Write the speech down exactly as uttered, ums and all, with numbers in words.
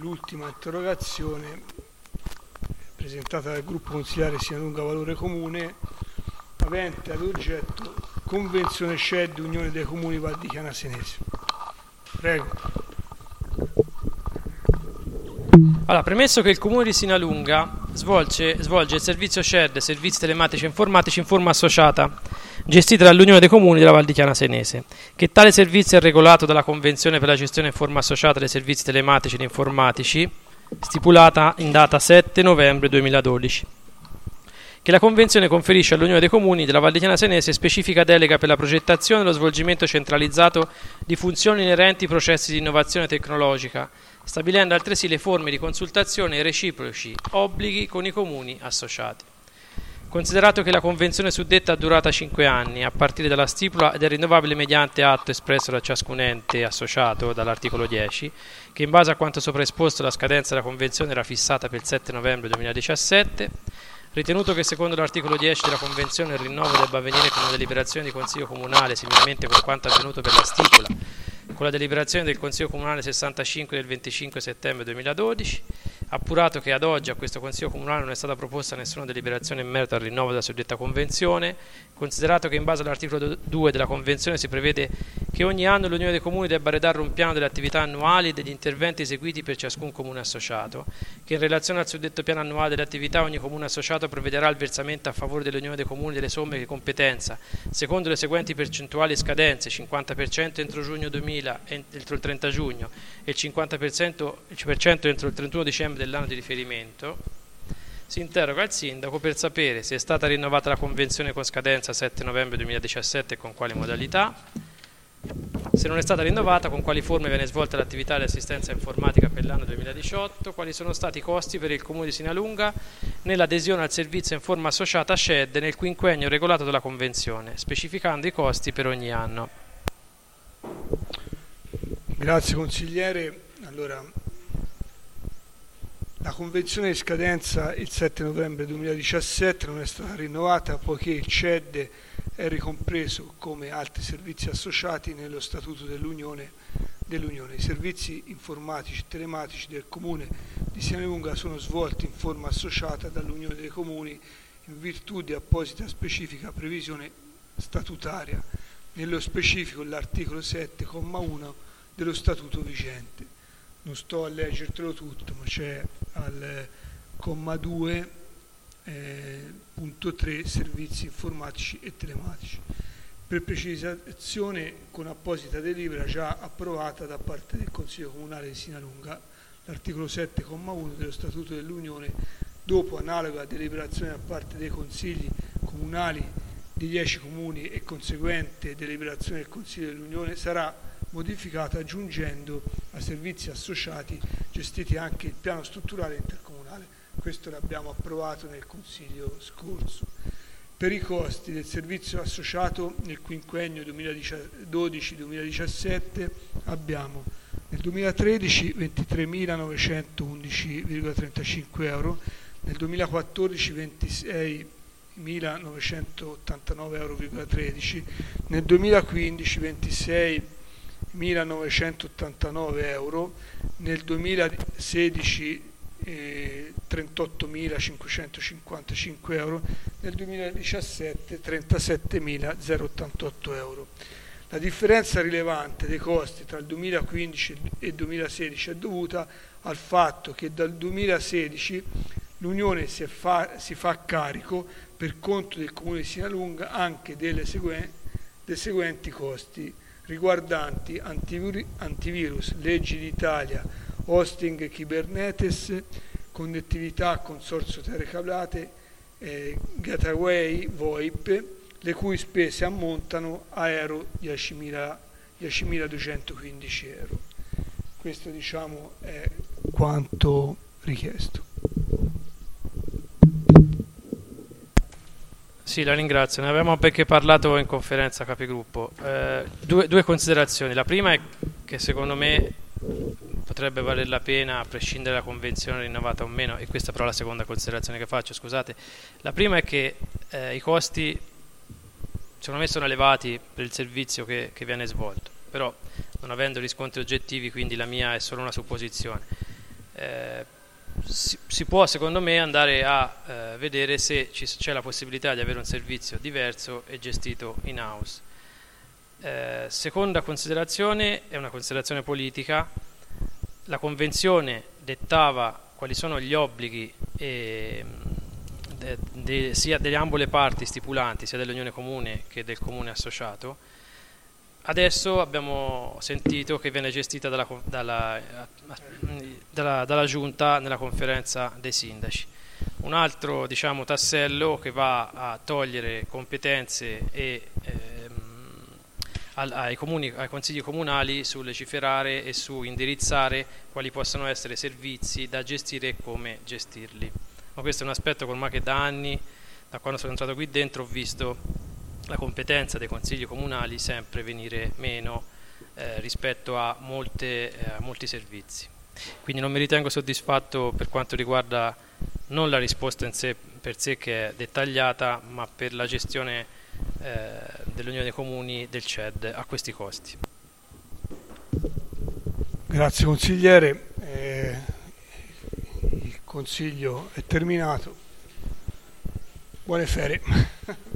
l'ultima interrogazione presentata dal gruppo consigliare Sinalunga Valore Comune, avente ad oggetto Convenzione C E D Unione dei Comuni Val di Chiana Senese. Prego. Allora, premesso che il Comune di Sinalunga svolge, svolge il servizio C E D, servizi telematici e informatici in forma associata, gestita dall'Unione dei Comuni della Val di Chiana Senese, che tale servizio è regolato dalla Convenzione per la gestione in forma associata dei servizi telematici ed informatici, stipulata in data sette novembre duemiladodici, che la Convenzione conferisce all'Unione dei Comuni della Val di Chiana Senese specifica delega per la progettazione e lo svolgimento centralizzato di funzioni inerenti ai processi di innovazione tecnologica, stabilendo altresì le forme di consultazione e reciproci obblighi con i comuni associati. Considerato che la Convenzione suddetta ha durata cinque anni, a partire dalla stipula ed è rinnovabile mediante atto espresso da ciascun ente associato dall'articolo dieci, che in base a quanto sopra esposto la scadenza della Convenzione era fissata per il sette novembre duemiladiciassette, ritenuto che secondo l'articolo dieci della Convenzione il rinnovo debba avvenire con una deliberazione di Consiglio Comunale, similmente con quanto avvenuto per la stipula, con la deliberazione del Consiglio Comunale sessantacinque del venticinque settembre duemiladodici, appurato che ad oggi a questo Consiglio Comunale non è stata proposta nessuna deliberazione in merito al rinnovo della suddetta Convenzione, considerato che in base all'articolo due della Convenzione si prevede che ogni anno l'Unione dei Comuni debba redare un piano delle attività annuali e degli interventi eseguiti per ciascun comune associato, che in relazione al suddetto piano annuale delle attività ogni comune associato provvederà al versamento a favore dell'Unione dei Comuni delle somme di competenza, secondo le seguenti percentuali e scadenze: cinquanta per cento entro giugno duemila, entro il trenta giugno, e il cinquanta per cento entro il trentuno dicembre dell'anno di riferimento. Si interroga il sindaco per sapere se è stata rinnovata la convenzione con scadenza sette novembre duemiladiciassette e con quali modalità, se non è stata rinnovata con quali forme viene svolta l'attività di assistenza informatica per l'anno duemiladiciotto, quali sono stati i costi per il Comune di Sinalunga nell'adesione al servizio in forma associata C E D nel quinquennio regolato dalla convenzione, specificando i costi per ogni anno. Grazie consigliere. Allora, la convenzione di scadenza il sette novembre duemiladiciassette non è stata rinnovata poiché il C E D è ricompreso come altri servizi associati nello Statuto dell'Unione. dell'Unione. I servizi informatici e telematici del Comune di Sinalunga sono svolti in forma associata dall'Unione dei Comuni in virtù di apposita specifica previsione statutaria, nello specifico l'articolo sette comma uno dello Statuto vigente. Non sto a leggertelo tutto, ma c'è al comma due eh, punto tre servizi informatici e telematici. Per precisazione, con apposita delibera già approvata da parte del Consiglio Comunale di Sinalunga, l'articolo sette comma uno dello Statuto dell'Unione, dopo analoga deliberazione da parte dei Consigli Comunali di dieci comuni e conseguente deliberazione del Consiglio dell'Unione, sarà modificata aggiungendo a servizi associati gestiti anche il piano strutturale intercomunale. Questo l'abbiamo approvato nel Consiglio scorso. Per i costi del servizio associato nel quinquennio duemiladodici duemiladiciassette abbiamo nel duemilatredici ventitremilanovecentoundici virgola trentacinque euro, nel duemilaquattordici ventisei milanovecentottantanove virgola tredici euro, nel duemilaquindici ventisei milanovecentottantanove euro, nel duemilasedici eh, trentottomilacinquecentocinquantacinque euro, nel duemiladiciassette trentasettemilaottantotto euro. La differenza rilevante dei costi tra il duemilaquindici e il duemilasedici è dovuta al fatto che dal duemilasedici l'Unione si, fa, si fa carico per conto del Comune di Sinalunga anche delle seguen- dei seguenti costi riguardanti antivir- antivirus, leggi d'Italia, hosting Kubernetes, connettività, consorzio telecablate, eh, gateway, VoIP, le cui spese ammontano a euro diecimiladuecentoquindici euro. Questo, diciamo, è quanto richiesto. Sì, la ringrazio. Ne avevamo perché parlato in conferenza capigruppo. Eh, due, due considerazioni. La prima è che secondo me potrebbe valer la pena, a prescindere dalla convenzione rinnovata o meno, e questa però è la seconda considerazione che faccio, scusate. La prima è che eh, i costi secondo me sono elevati per il servizio che, che viene svolto, però non avendo riscontri oggettivi, quindi la mia è solo una supposizione. eh, si, si può secondo me andare a eh, vedere se ci, c'è la possibilità di avere un servizio diverso e gestito in house. Eh, seconda considerazione è una considerazione politica. La convenzione dettava quali sono gli obblighi e, de, de, sia delle ambo le parti stipulanti, sia dell'Unione Comune che del Comune associato. Adesso abbiamo sentito che viene gestita dalla, dalla, dalla, dalla Giunta nella conferenza dei sindaci. Un altro, diciamo, tassello che va a togliere competenze e, ehm, ai, comuni, ai consigli comunali su legiferare e su indirizzare quali possono essere servizi da gestire e come gestirli. Ma questo è un aspetto ormai che da anni, da quando sono entrato qui dentro, ho visto la competenza dei consigli comunali sempre venire meno eh, rispetto a, molte, eh, a molti servizi. Quindi non mi ritengo soddisfatto per quanto riguarda non la risposta in sé per sé che è dettagliata, ma per la gestione eh, dell'Unione dei Comuni del C E D a questi costi. Grazie consigliere, eh, il consiglio è terminato. Buone ferie.